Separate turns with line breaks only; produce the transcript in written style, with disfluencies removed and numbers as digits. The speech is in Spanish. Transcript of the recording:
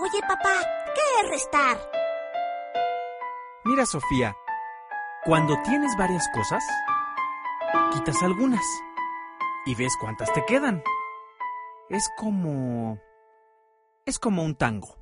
Oye, papá, ¿qué es restar?
Mira, Sofía, cuando tienes varias cosas, quitas algunas y ves cuántas te quedan. Es como un tango.